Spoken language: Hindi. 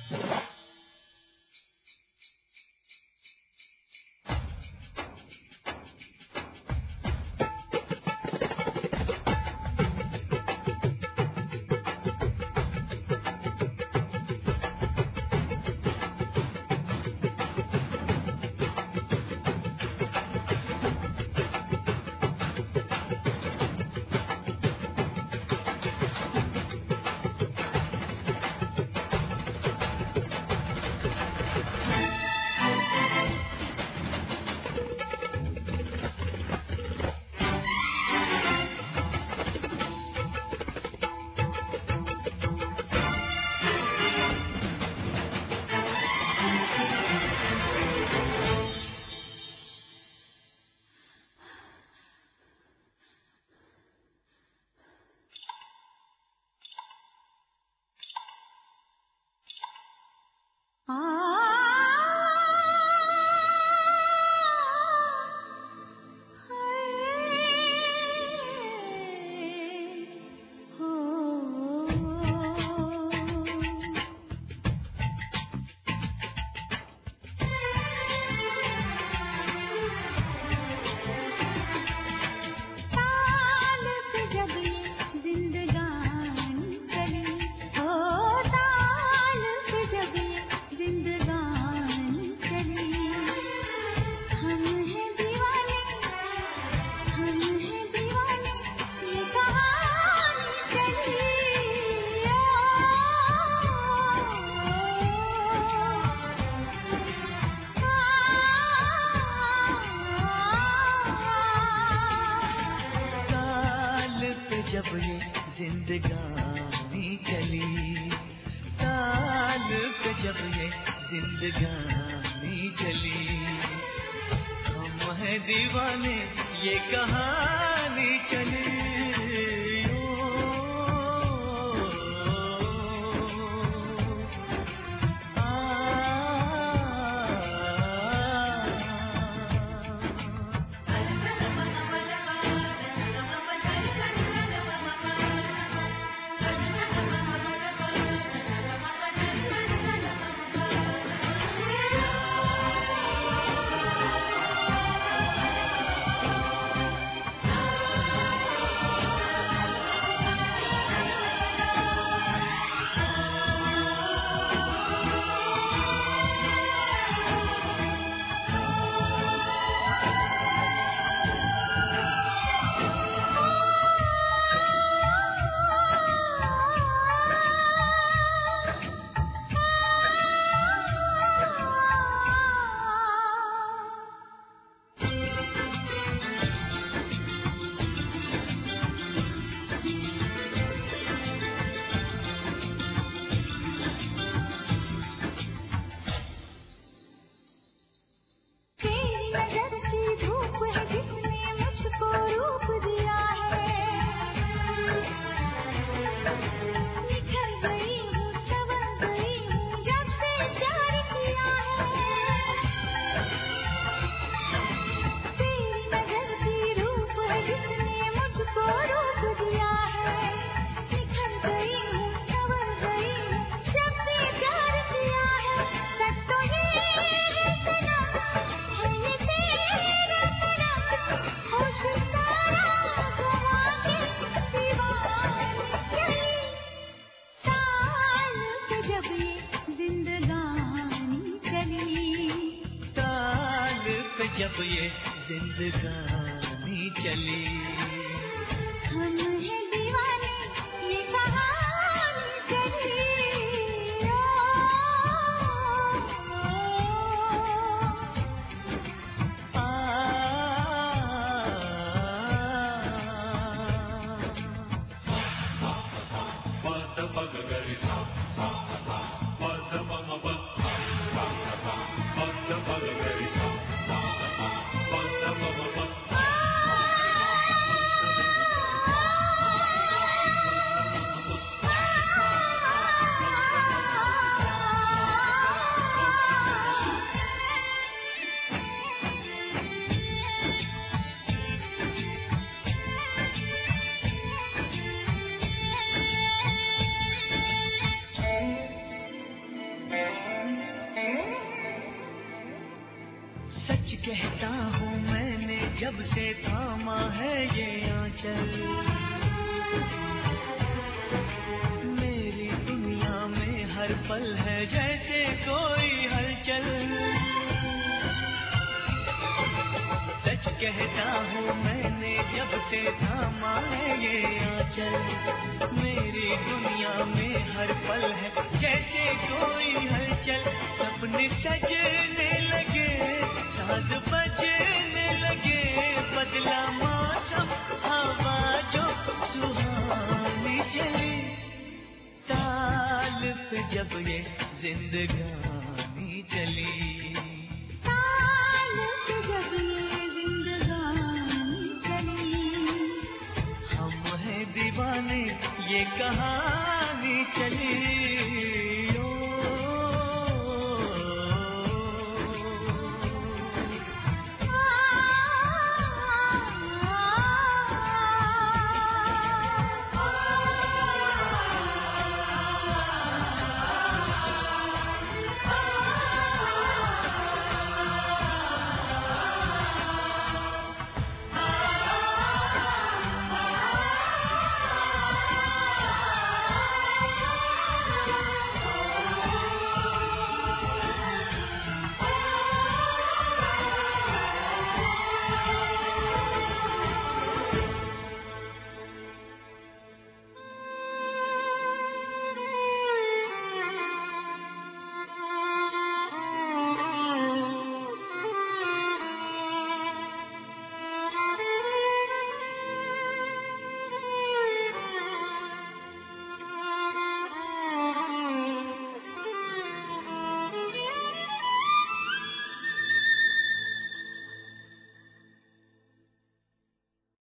जब ये जिंदगानी चली, ताल पे जब ये जिंदगानी चली, हम हैं दीवाने ये कहानी चली। जब ये जिंदगानी चली, हम हैं दीवाने ये कहानी चली। सच कहता हूँ मैंने जब से थामा है ये आंचल, मेरी दुनिया में हर पल है जैसे कोई हलचल। सच कहता हूँ मैंने जब से थामा है ये आंचल, मेरी दुनिया में हर पल है जैसे कोई हलचल। सपने सजने लगे, साज बजने लगे, बदला मौसम हवा जो सुहानी चली। ताल पे जब ये जिंदगानी चली, ताल पे जब ये जिंदगानी चली, हम हैं दीवाने ये कहानी चली।